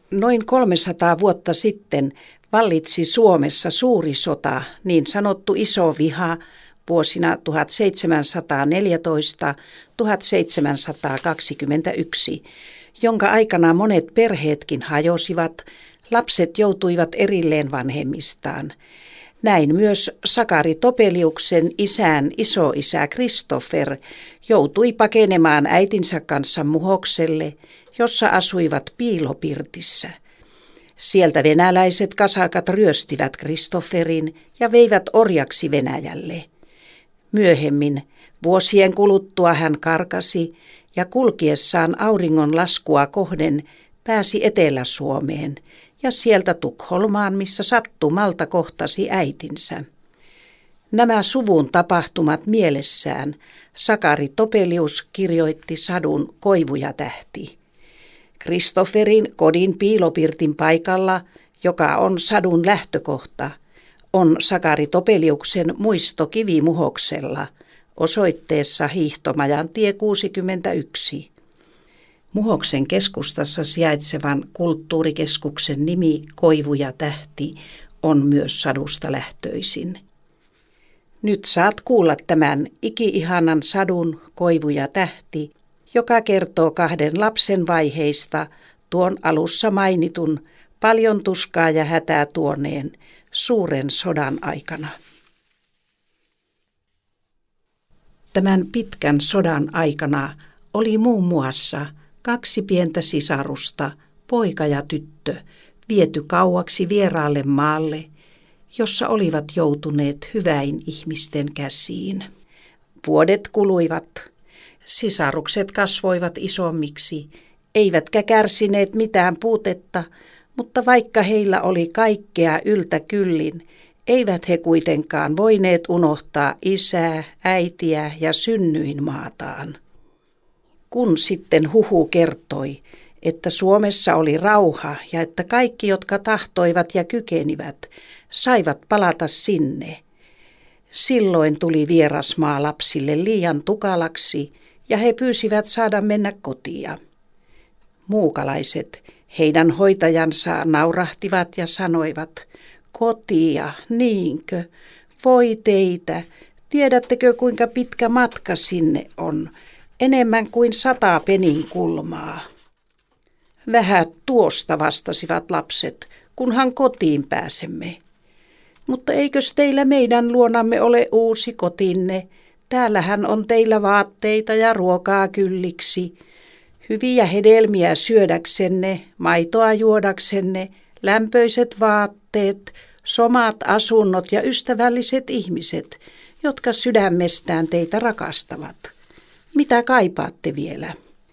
Noin 300 vuotta sitten vallitsi Suomessa suuri sota, niin sanottu iso viha, vuosina 1714–1721, jonka aikana monet perheetkin hajosivat, lapset joutuivat erilleen vanhemmistaan. Näin myös Sakari Topeliuksen isän isoisä Christopher joutui pakenemaan äitinsä kanssa Muhokselle, jossa asuivat piilopirtissä. Sieltä venäläiset kasakat ryöstivät Christopherin ja veivät orjaksi Venäjälle. Myöhemmin, vuosien kuluttua hän karkasi ja kulkiessaan auringon laskua kohden pääsi Etelä-Suomeen ja sieltä Tukholmaan, missä sattumalta kohtasi äitinsä. Nämä suvun tapahtumat mielessään Sakari Topelius kirjoitti sadun Koivu ja tähti. Christopherin kodin piilopirtin paikalla, joka on sadun lähtökohta, on Sakari Topeliuksen muistokivi Muhoksella osoitteessa Hiihtomajantie 61. Muhoksen keskustassa sijaitsevan kulttuurikeskuksen nimi Koivu ja tähti on myös sadusta lähtöisin. Nyt saat kuulla tämän iki-ihanan sadun Koivu ja tähti, joka kertoo kahden lapsen vaiheista tuon alussa mainitun paljon tuskaa ja hätää tuoneen suuren sodan aikana. Tämän pitkän sodan aikana oli muun muassa 2 pientä sisarusta, poika ja tyttö, viety kauaksi vieraalle maalle, jossa olivat joutuneet hyväin ihmisten käsiin. Vuodet kuluivat. Sisarukset kasvoivat isommiksi, eivätkä kärsineet mitään puutetta, mutta vaikka heillä oli kaikkea yltäkyllin, eivät he kuitenkaan voineet unohtaa isää, äitiä ja synnyinmaataan. Kun sitten huhu kertoi, että Suomessa oli rauha ja että kaikki, jotka tahtoivat ja kykenivät, saivat palata sinne, silloin tuli vierasmaa lapsille liian tukalaksi ja he pyysivät saada mennä kotia. Muukalaiset, heidän hoitajansa, naurahtivat ja sanoivat, kotia, niinkö, voi teitä, tiedättekö kuinka pitkä matka sinne on, enemmän kuin 100 peninkulmaa. Vähät tuosta, vastasivat lapset, kunhan kotiin pääsemme. Mutta eikös teillä meidän luonamme ole uusi kotinne? Täällähän on teillä vaatteita ja ruokaa kylliksi, hyviä hedelmiä syödäksenne, maitoa juodaksenne, lämpöiset vaatteet, somat asunnot ja ystävälliset ihmiset, jotka sydämestään teitä rakastavat. Mitä kaipaatte vielä?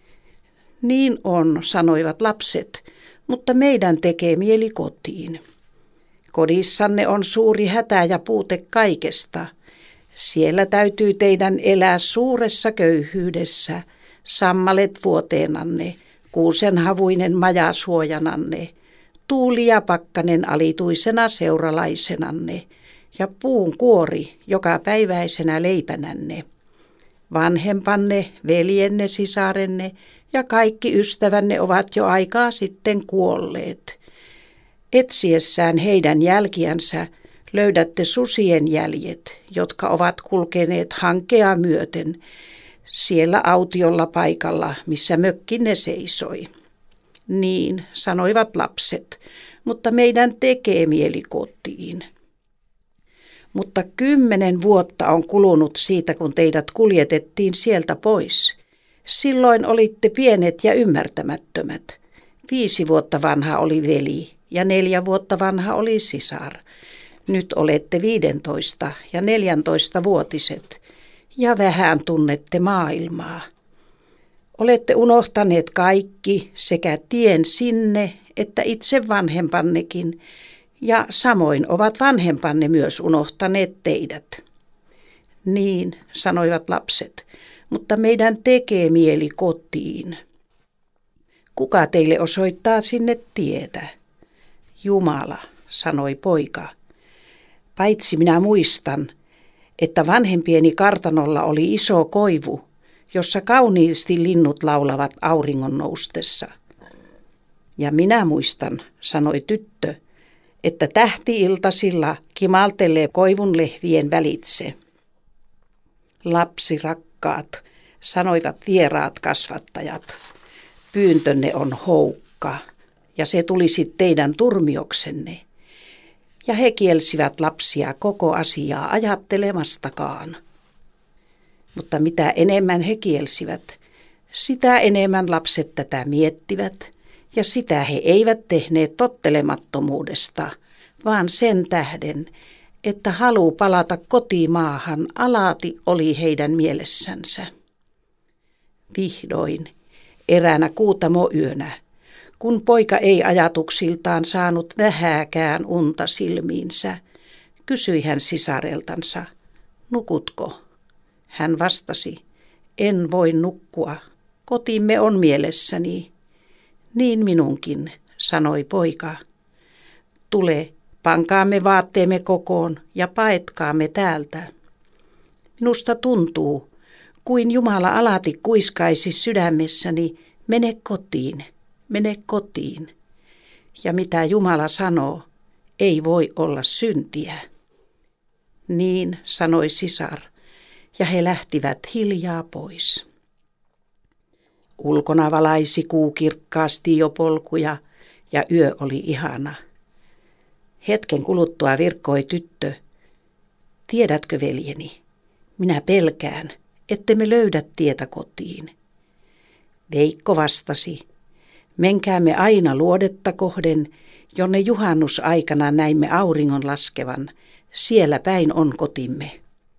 Niin on, sanoivat lapset, mutta meidän tekee mieli kotiin. Kodissanne on suuri hätä ja puute kaikesta. Siellä täytyy teidän elää suuressa köyhyydessä, sammalet vuoteenanne, kuusenhavuinen maja suojananne, tuuli ja pakkanen alituisena seuralaisenanne ja puun kuori jokapäiväisenä leipänänne. Vanhempanne, veljenne, sisarenne ja kaikki ystävänne ovat jo aikaa sitten kuolleet. Etsiessään heidän jälkiänsä löydätte susien jäljet, jotka ovat kulkeneet hankea myöten siellä autiolla paikalla, missä mökkinne seisoi. Niin, sanoivat lapset, mutta meidän tekee mieli kotiin. Mutta 10 vuotta on kulunut siitä, kun teidät kuljetettiin sieltä pois. Silloin olitte pienet ja ymmärtämättömät. 5 vuotta vanha oli veli ja 4 vuotta vanha oli sisar. Nyt olette 15 ja 14-vuotiset ja vähän tunnette maailmaa. Olette unohtaneet kaikki sekä tien sinne että itse vanhempannekin, ja samoin ovat vanhempanne myös unohtaneet teidät. Niin, sanoivat lapset, mutta meidän tekee mieli kotiin. Kuka teille osoittaa sinne tietä? Jumala, sanoi poika. Paitsi minä muistan, että vanhempieni kartanolla oli iso koivu, jossa kauniisti linnut laulavat auringon noustessa. Ja minä muistan, sanoi tyttö, että tähti-iltasilla kimaltelee koivunlehvien välitse. Lapsi rakkaat, sanoivat vieraat kasvattajat, pyyntönne on houkka ja se tulisi teidän turmioksenne. Ja he kielsivät lapsia koko asiaa ajattelemastakaan. Mutta mitä enemmän he kielsivät, sitä enemmän lapset tätä miettivät, ja sitä he eivät tehneet tottelemattomuudesta, vaan sen tähden, että halu palata kotimaahan alati oli heidän mielessänsä. Vihdoin, eräänä kuutamoyönä, kun poika ei ajatuksiltaan saanut vähääkään unta silmiinsä, kysyi hän sisareltansa, nukutko? Hän vastasi, en voi nukkua, kotimme on mielessäni. Niin minunkin, sanoi poika. Tule, pankaamme vaatteemme kokoon ja paetkaamme täältä. Minusta tuntuu, kuin Jumala alati kuiskaisi sydämessäni, mene kotiin, mene kotiin. Ja mitä Jumala sanoo, ei voi olla syntiä. Niin sanoi sisar, ja he lähtivät hiljaa pois. Ulkona valaisi kuu kirkkaasti jo polkuja, ja yö oli ihana. Hetken kuluttua virkkoi tyttö. Tiedätkö, veljeni, minä pelkään, ettemme löydä tietä kotiin. Veikko vastasi, menkäämme aina luodetta kohden, jonne juhannusaikana näimme auringon laskevan, siellä päin on kotimme.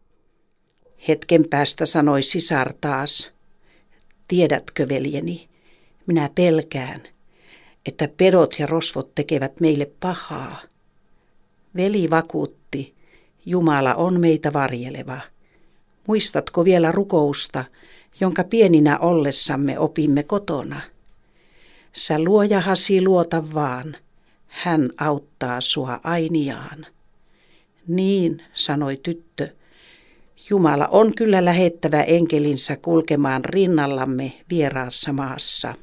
Hetken päästä sanoi sisar taas, tiedätkö, veljeni, minä pelkään, että pedot ja rosvot tekevät meille pahaa. Veli vakuutti, Jumala on meitä varjeleva. Muistatko vielä rukousta, jonka pieninä ollessamme opimme kotona? Sä luojahasi luota vaan, hän auttaa sua ainiaan. Niin, sanoi tyttö, Jumala on kyllä lähettävä enkelinsä kulkemaan rinnallamme vieraassa maassa.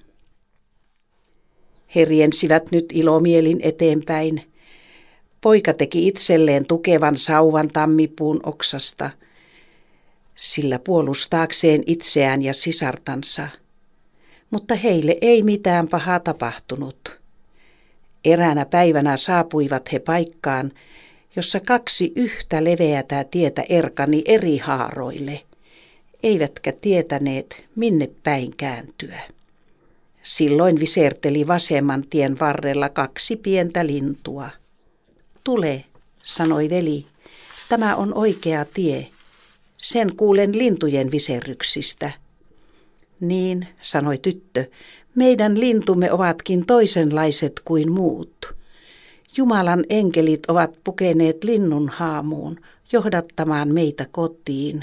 He riensivät nyt ilomielin eteenpäin. Poika teki itselleen tukevan sauvan tammipuun oksasta, sillä puolustaakseen itseään ja sisartansa. Mutta heille ei mitään pahaa tapahtunut. Eräänä päivänä saapuivat he paikkaan, jossa 2 yhtä leveätä tietä erkani eri haaroille, eivätkä tietäneet, minne päin kääntyä. Silloin viserteli vasemman tien varrella 2 pientä lintua. Tule, sanoi veli, tämä on oikea tie. Sen kuulen lintujen viserryksistä. Niin, sanoi tyttö, meidän lintumme ovatkin toisenlaiset kuin muut. Jumalan enkelit ovat pukeneet linnun haamuun johdattamaan meitä kotiin.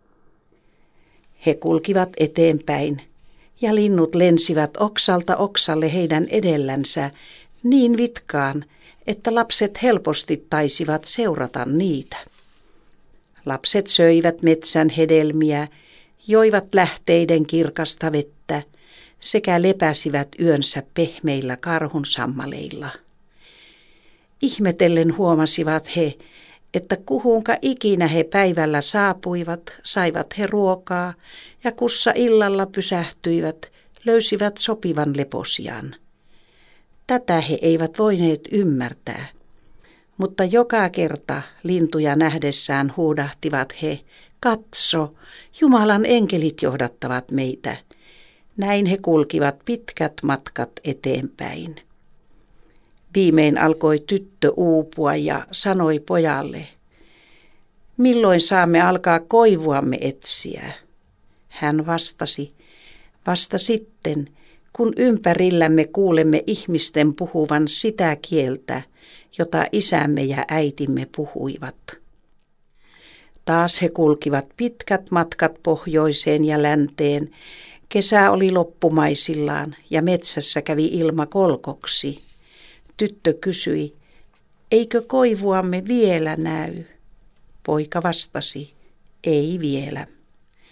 He kulkivat eteenpäin ja linnut lensivät oksalta oksalle heidän edellänsä niin vitkaan, että lapset helposti taisivat seurata niitä. Lapset söivät metsän hedelmiä, joivat lähteiden kirkasta vettä sekä lepäsivät yönsä pehmeillä karhunsammaleilla. Ihmetellen huomasivat he, että kuhunka ikinä he päivällä saapuivat, saivat he ruokaa ja kussa illalla pysähtyivät, löysivät sopivan leposian. Tätä he eivät voineet ymmärtää, mutta joka kerta lintuja nähdessään huudahtivat he, katso, Jumalan enkelit johdattavat meitä. Näin he kulkivat pitkät matkat eteenpäin. Viimein alkoi tyttö uupua ja sanoi pojalle, milloin saamme alkaa koivuamme etsiä? Hän vastasi, vasta sitten, kun ympärillämme kuulemme ihmisten puhuvan sitä kieltä, jota isämme ja äitimme puhuivat. Taas he kulkivat pitkät matkat pohjoiseen ja länteen. Kesä oli loppumaisillaan ja metsässä kävi ilma kolkoksi. Tyttö kysyi, eikö koivuamme vielä näy? Poika vastasi, ei vielä.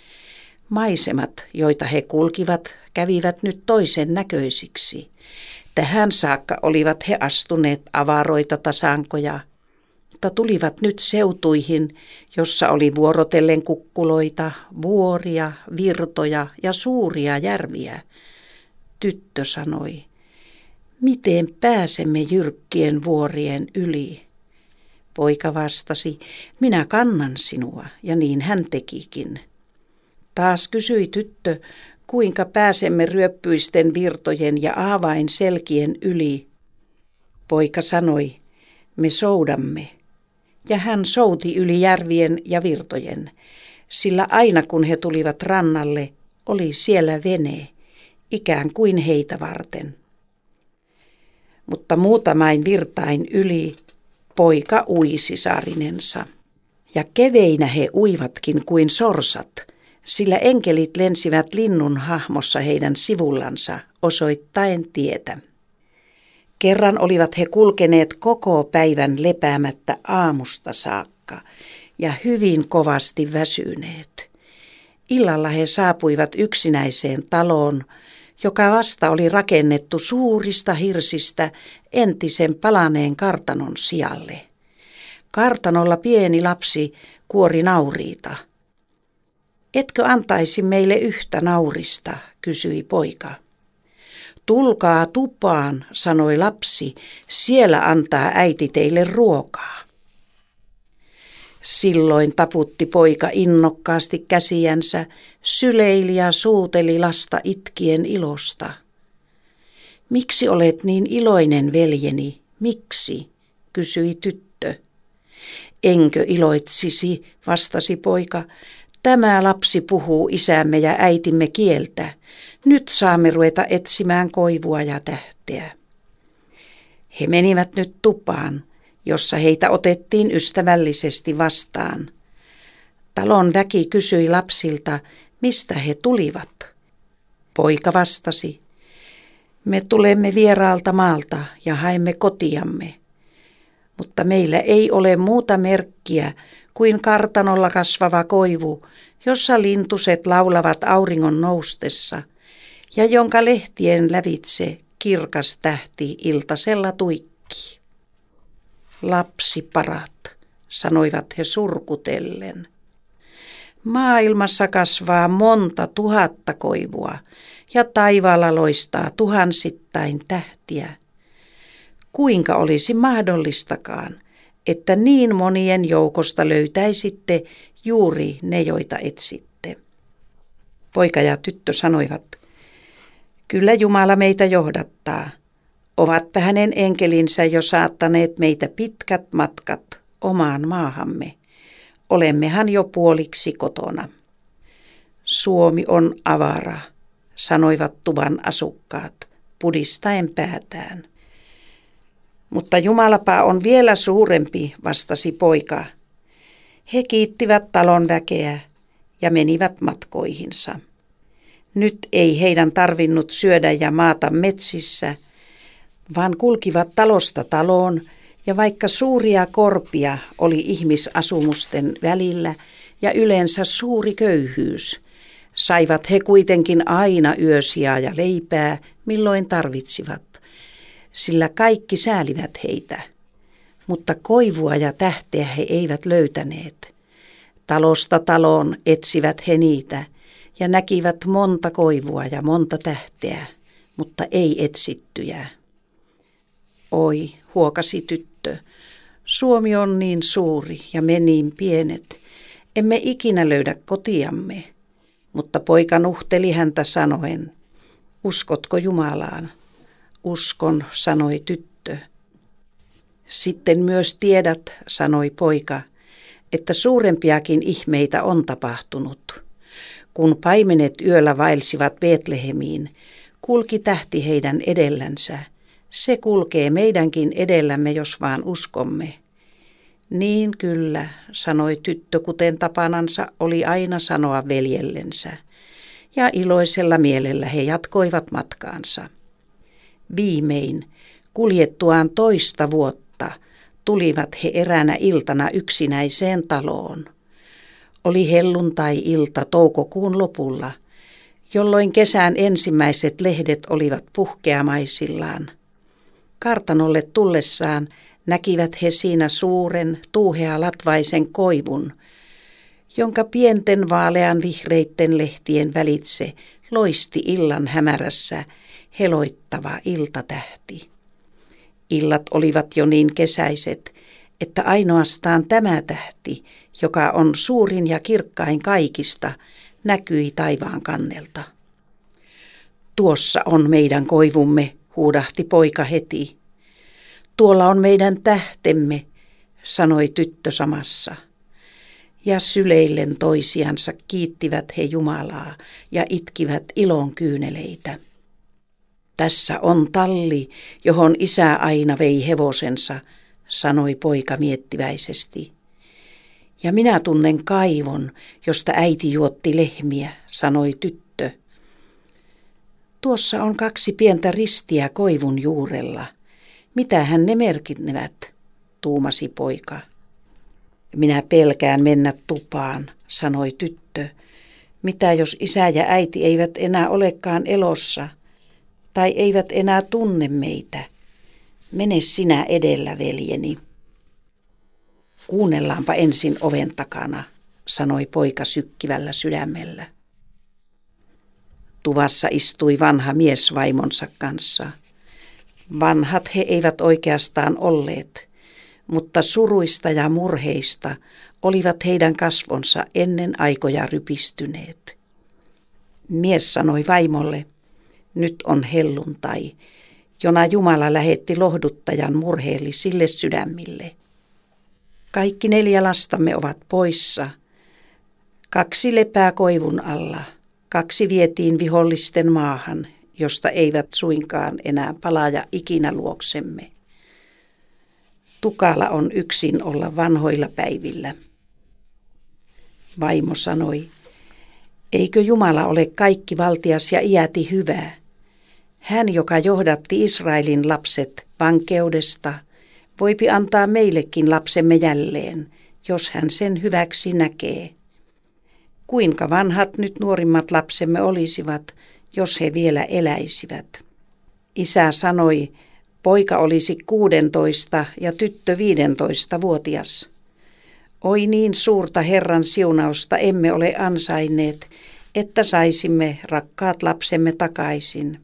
Maisemat, joita he kulkivat, kävivät nyt toisen näköisiksi. Tähän saakka olivat he astuneet avaroita tasankoja, mutta tulivat nyt seutuihin, jossa oli vuorotellen kukkuloita, vuoria, virtoja ja suuria järviä. Tyttö sanoi, miten pääsemme jyrkkien vuorien yli? Poika vastasi, minä kannan sinua, ja niin hän tekikin. Taas kysyi tyttö, kuinka pääsemme ryöppyisten virtojen ja aavainselkien yli. Poika sanoi, me soudamme. Ja hän souti yli järvien ja virtojen, sillä aina kun he tulivat rannalle, oli siellä vene, ikään kuin heitä varten. Mutta muutamain virtain yli poika ui sisarinensa. Ja keveinä he uivatkin kuin sorsat, sillä enkelit lensivät linnun hahmossa heidän sivullansa osoittaen tietä. Kerran olivat he kulkeneet koko päivän lepäämättä aamusta saakka ja hyvin kovasti väsyneet. Illalla he saapuivat yksinäiseen taloon, joka vasta oli rakennettu suurista hirsistä entisen palaneen kartanon sijalle. Kartanolla pieni lapsi kuori nauriita. Etkö antaisi meille yhtä naurista, kysyi poika. Tulkaa tupaan, sanoi lapsi, siellä antaa äiti teille ruokaa. Silloin taputti poika innokkaasti käsiänsä, syleili ja suuteli lasta itkien ilosta. Miksi olet niin iloinen, veljeni, miksi, kysyi tyttö. Enkö iloitsisi, vastasi poika. Tämä lapsi puhuu isämme ja äitimme kieltä. Nyt saamme ruveta etsimään koivua ja tähteä. He menivät nyt tupaan, jossa heitä otettiin ystävällisesti vastaan. Talon väki kysyi lapsilta, mistä he tulivat. Poika vastasi, me tulemme vieraalta maalta ja haemme kotiamme. Mutta meillä ei ole muuta merkkiä kuin kartanolla kasvava koivu, jossa lintuset laulavat auringon noustessa ja jonka lehtien lävitse kirkas tähti iltasella tuikkii. Lapsi parat, sanoivat he surkutellen. Maailmassa kasvaa monta tuhatta koivua ja taivaalla loistaa tuhansittain tähtiä. Kuinka olisi mahdollistakaan, että niin monien joukosta löytäisitte juuri ne, joita etsitte? Poika ja tyttö sanoivat, kyllä Jumala meitä johdattaa. Ovatpa hänen enkelinsä jo saattaneet meitä pitkät matkat omaan maahamme. Olemmehan jo puoliksi kotona. Suomi on avara, sanoivat tuvan asukkaat, pudistaen päätään. Mutta Jumalapa on vielä suurempi, vastasi poika. He kiittivät talon väkeä ja menivät matkoihinsa. Nyt ei heidän tarvinnut syödä ja maata metsissä, vaan kulkivat talosta taloon, ja vaikka suuria korpia oli ihmisasumusten välillä ja yleensä suuri köyhyys, saivat he kuitenkin aina yösijaa ja leipää, milloin tarvitsivat, sillä kaikki säälivät heitä. Mutta koivua ja tähteä he eivät löytäneet. Talosta taloon etsivät he niitä ja näkivät monta koivua ja monta tähteä, mutta ei etsittyjä. Oi, huokasi tyttö, Suomi on niin suuri ja me niin pienet, emme ikinä löydä kotiamme. Mutta poika nuhteli häntä sanoen, uskotko Jumalaan? Uskon, sanoi tyttö. Sitten myös tiedät, sanoi poika, että suurempiakin ihmeitä on tapahtunut. Kun paimenet yöllä vaelsivat Betlehemiin, kulki tähti heidän edellänsä. Se kulkee meidänkin edellämme, jos vaan uskomme. Niin kyllä, sanoi tyttö, kuten tapanansa oli aina sanoa veljellensä. Ja iloisella mielellä he jatkoivat matkaansa. Viimein, kuljettuaan 2 vuotta, tulivat he eräänä iltana yksinäiseen taloon. Oli helluntai-ilta toukokuun lopulla, jolloin kesän ensimmäiset lehdet olivat puhkeamaisillaan. Kartanolle tullessaan näkivät he siinä suuren, tuuhealatvaisen koivun, jonka pienten vaalean vihreitten lehtien välitse loisti illan hämärässä heloittava iltatähti. Illat olivat jo niin kesäiset, että ainoastaan tämä tähti, joka on suurin ja kirkkain kaikista, näkyi taivaan kannelta. Tuossa on meidän koivumme, huudahti poika heti. Tuolla on meidän tähtemme, sanoi tyttö samassa. Ja syleillen toisiansa kiittivät he Jumalaa ja itkivät ilon kyyneleitä. Tässä on talli, johon isä aina vei hevosensa, sanoi poika miettiväisesti. Ja minä tunnen kaivon, josta äiti juotti lehmiä, sanoi tyttö. Tuossa on 2 pientä ristiä koivun juurella. Mitähän ne merkinnevät, tuumasi poika. Minä pelkään mennä tupaan, sanoi tyttö. Mitä jos isä ja äiti eivät enää olekaan elossa, tai eivät enää tunne meitä? Mene sinä edellä, veljeni. Kuunnellaanpa ensin oven takana, sanoi poika sykkivällä sydämellä. Tuvassa istui vanha mies vaimonsa kanssa. Vanhat he eivät oikeastaan olleet, mutta suruista ja murheista olivat heidän kasvonsa ennen aikoja rypistyneet. Mies sanoi vaimolle, nyt on helluntai, jona Jumala lähetti lohduttajan murheellisille sydämille. Kaikki 4 lastamme ovat poissa. 2 lepää koivun alla, 2 vietiin vihollisten maahan, josta eivät suinkaan enää palaa ikinä luoksemme. Tukala on yksin olla vanhoilla päivillä. Vaimo sanoi, eikö Jumala ole kaikkivaltias ja iäti hyvä? Hän, joka johdatti Israelin lapset vankeudesta, voipi antaa meillekin lapsemme jälleen, jos hän sen hyväksi näkee. Kuinka vanhat nyt nuorimmat lapsemme olisivat, jos he vielä eläisivät? Isä sanoi, poika olisi 16 ja tyttö 15-vuotias. Oi niin suurta Herran siunausta emme ole ansainneet, että saisimme rakkaat lapsemme takaisin.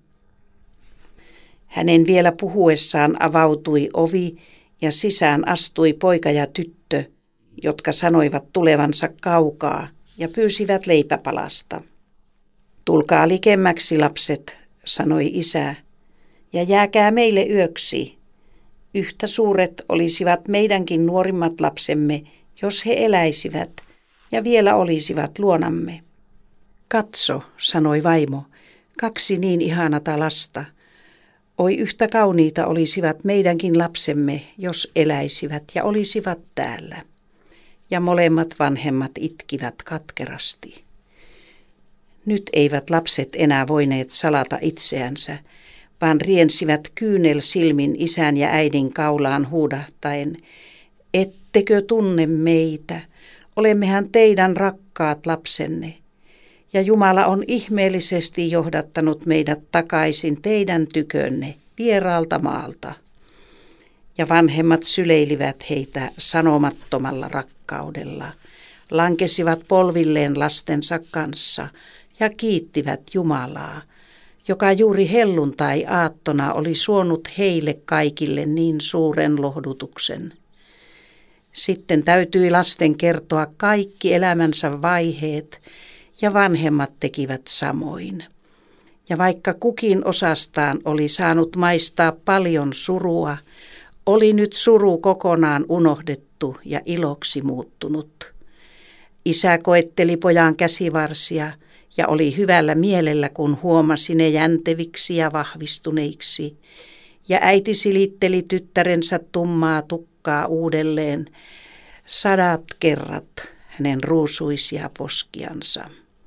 Hänen vielä puhuessaan avautui ovi ja sisään astui poika ja tyttö, jotka sanoivat tulevansa kaukaa ja pyysivät leipäpalasta. Tulkaa likemmäksi, lapset, sanoi isä, ja jääkää meille yöksi. Yhtä suuret olisivat meidänkin nuorimmat lapsemme, jos he eläisivät ja vielä olisivat luonamme. Katso, sanoi vaimo, 2 niin ihanata lasta. Oi yhtä kauniita olisivat meidänkin lapsemme, jos eläisivät ja olisivat täällä. Ja molemmat vanhemmat itkivät katkerasti. Nyt eivät lapset enää voineet salata itseänsä, vaan riensivät kyynel silmin isän ja äidin kaulaan huudahtaen, ettekö tunne meitä, olemmehan teidän rakkaat lapsenne. Ja Jumala on ihmeellisesti johdattanut meidät takaisin teidän tykönne vieraalta maalta. Ja vanhemmat syleilivät heitä sanomattomalla rakkaudella, lankesivat polvilleen lastensa kanssa ja kiittivät Jumalaa, joka juuri helluntai-aattona oli suonut heille kaikille niin suuren lohdutuksen. Sitten täytyi lasten kertoa kaikki elämänsä vaiheet, ja vanhemmat tekivät samoin. Ja vaikka kukin osastaan oli saanut maistaa paljon surua, oli nyt suru kokonaan unohdettu ja iloksi muuttunut. Isä koetteli pojan käsivarsia ja oli hyvällä mielellä, kun huomasi ne jänteviksi ja vahvistuneiksi. Ja äiti silitteli tyttärensä tummaa tukkaa uudelleen 100 kerrat hänen ruusuisia poskiansa.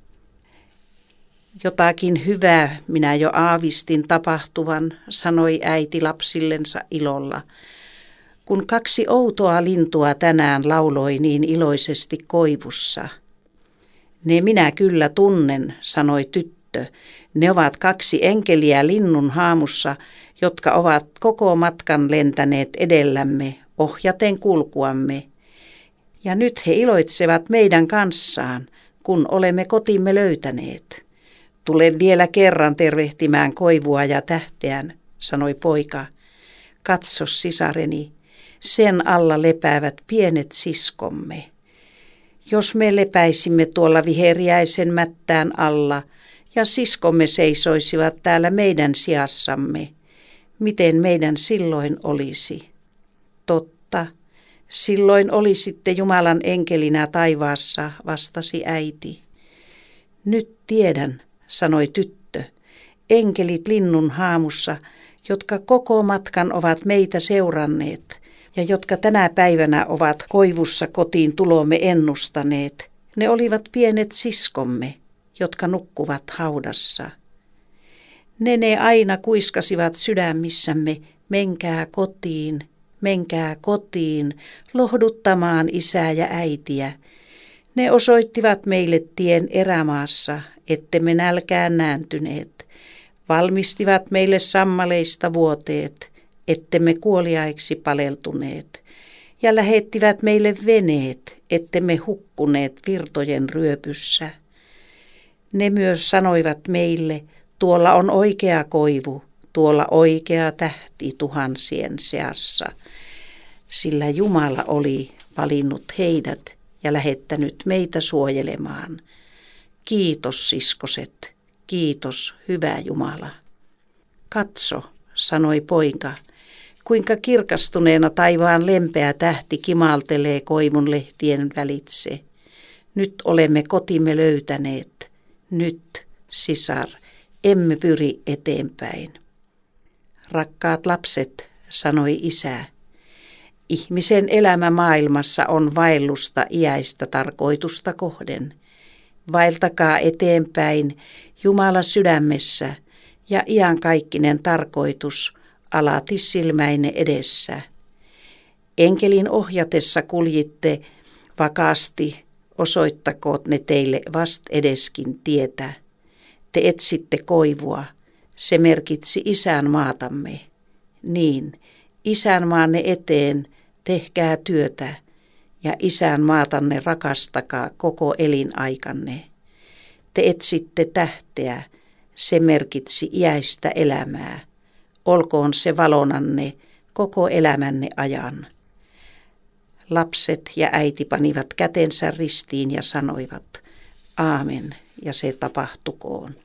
Jotakin hyvää minä jo aavistin tapahtuvan, sanoi äiti lapsillensa ilolla, kun 2 outoa lintua tänään lauloi niin iloisesti koivussa. Ne minä kyllä tunnen, sanoi tyttö. Ne ovat 2 enkeliä linnun haamussa, jotka ovat koko matkan lentäneet edellämme, ohjaten kulkuamme. Ja nyt he iloitsevat meidän kanssaan, kun olemme kotimme löytäneet. Tule vielä kerran tervehtimään koivua ja tähteään, sanoi poika. Katso, sisareni, sen alla lepäävät pienet siskomme. Jos me lepäisimme tuolla viheriäisen mättään alla ja siskomme seisoisivat täällä meidän sijassamme, miten meidän silloin olisi? Totta, silloin olisitte Jumalan enkelinä taivaassa, vastasi äiti. Nyt tiedän, sanoi tyttö, enkelit linnun haamussa, jotka koko matkan ovat meitä seuranneet ja jotka tänä päivänä ovat koivussa kotiin tulomme ennustaneet. Ne olivat pienet siskomme, jotka nukkuvat haudassa. Ne aina kuiskasivat sydämissämme, menkää kotiin, lohduttamaan isää ja äitiä. Ne osoittivat meille tien erämaassa, ettemme nälkään nääntyneet. Valmistivat meille sammaleista vuoteet, ettemme kuoliaiksi paleltuneet. Ja lähettivät meille veneet, ettemme hukkuneet virtojen ryöpyssä. Ne myös sanoivat meille, tuolla on oikea koivu, tuolla oikea tähti tuhansien seassa. Sillä Jumala oli valinnut heidät ja lähettänyt meitä suojelemaan. Kiitos, siskoset, kiitos, hyvä Jumala. Katso, sanoi poika, kuinka kirkastuneena taivaan lempeä tähti kimaltelee koivun lehtien välitse. Nyt olemme kotimme löytäneet. Nyt, sisar, emme pyri eteenpäin. Rakkaat lapset, sanoi isä, ihmisen elämä maailmassa on vaellusta iäistä tarkoitusta kohden. Vaeltakaa eteenpäin Jumala sydämessä ja iankaikkinen tarkoitus alati silmäinne edessä. Enkelin ohjatessa kuljitte vakaasti, osoittakoot ne teille vastedeskin tietä. Te etsitte koivua, se merkitsi isänmaatamme. Niin, isänmaanne eteen tehkää työtä ja isänmaatanne rakastakaa koko elinaikanne. Te etsitte tähteä, se merkitsi iäistä elämää. Olkoon se valonanne koko elämänne ajan. Lapset ja äiti panivat kätensä ristiin ja sanoivat, aamen, ja se tapahtukoon.